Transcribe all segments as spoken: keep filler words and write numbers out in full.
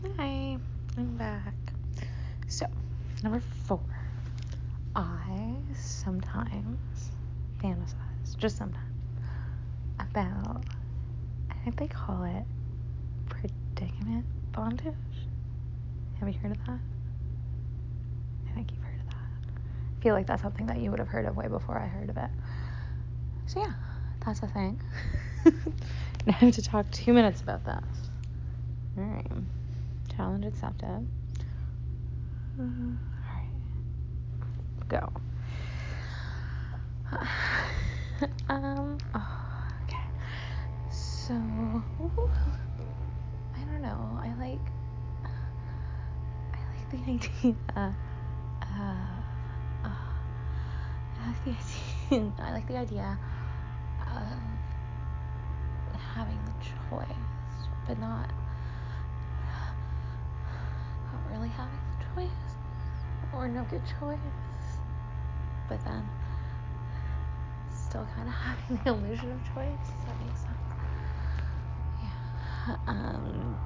Hi, I'm back. So, number four. I sometimes fantasize, just sometimes, about, I think they call it predicament bondage. Have you heard of that? I think you've heard of that. I feel like that's something that you would have heard of way before I heard of it. So yeah, that's a thing. Now I have to talk two minutes about that. Alright. Challenge accepted. Uh, Alright. Go. um, oh, okay. So, I don't know. I like, I like the idea. Uh, uh, I like the idea. I like the idea of having the choice, but not, not really having the choice, or no good choice. But then, still kind of having the illusion of choice. Does that make sense? Yeah. Um.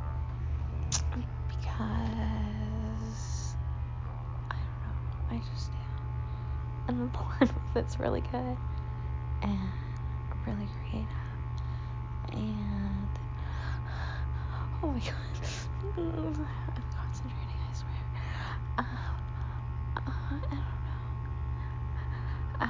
Because I don't know. I just yeah. And the porn with it's really good and really creative. And oh my god, I'm concentrating. I swear. Uh, uh, I don't know.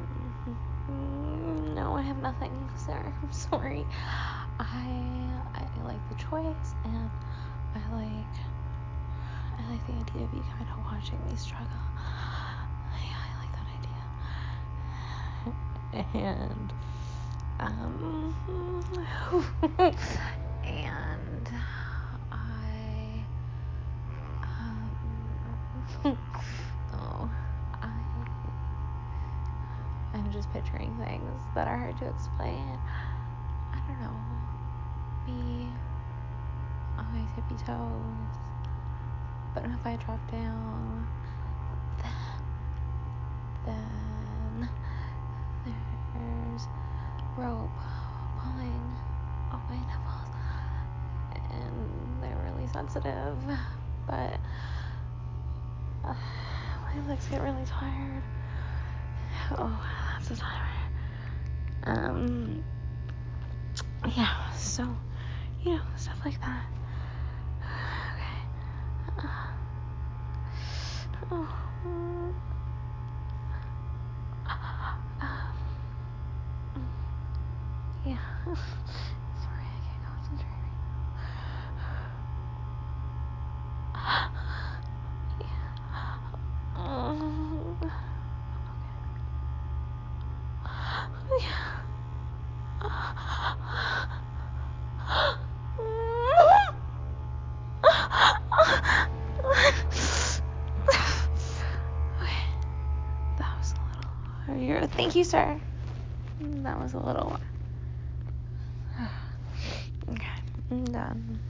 Um. No, I have nothing, sir. I'm sorry. I I like the choice, and I like I like the idea of you kind of watching me struggle. Yeah, I like that idea. And um and I um oh I I'm just picturing things that are hard to explain. I don't know. Me on my tippy toes. But if I drop down, then, then there's rope pulling on my nipples, and they're really sensitive, but uh, my legs get really tired. Oh, that's a timer. Um, yeah, so, you know, stuff like that. Okay. Uh, oh, um, yeah. Sorry, I can't concentrate right now. Yeah. Um, okay. Yeah. Okay. That was a little. Thank you, sir. That was a little one. Okay, I'm done.